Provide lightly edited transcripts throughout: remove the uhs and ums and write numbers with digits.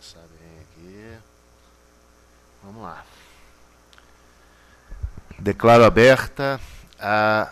começar bem aqui. Vamos lá. Declaro aberta a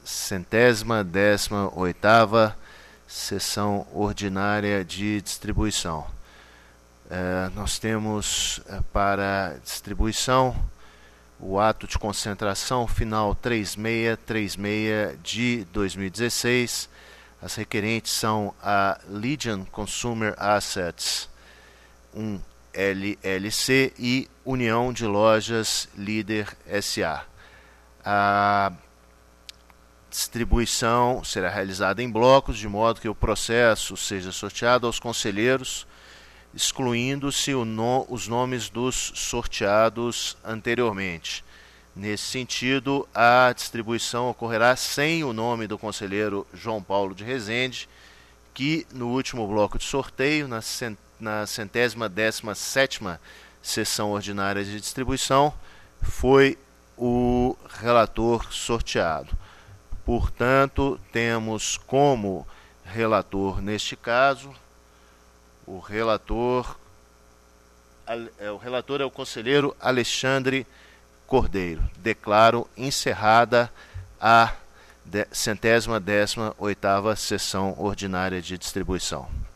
118ª sessão ordinária de distribuição. Nós temos para distribuição o ato de concentração final 3636 de 2016. As requerentes são a Legion Consumer Assets, um LLC, e União de Lojas Líder S.A. A distribuição será realizada em blocos, de modo que o processo seja sorteado aos conselheiros, excluindo-se os nomes dos sorteados anteriormente. Nesse sentido, a distribuição ocorrerá sem o nome do conselheiro João Paulo de Rezende, que no último bloco de sorteio, na 117ª sessão ordinária de distribuição, foi o relator sorteado. Portanto, temos como relator neste caso, o relator é o conselheiro Alexandre Cordeiro. Declaro encerrada a 118ª sessão ordinária de distribuição.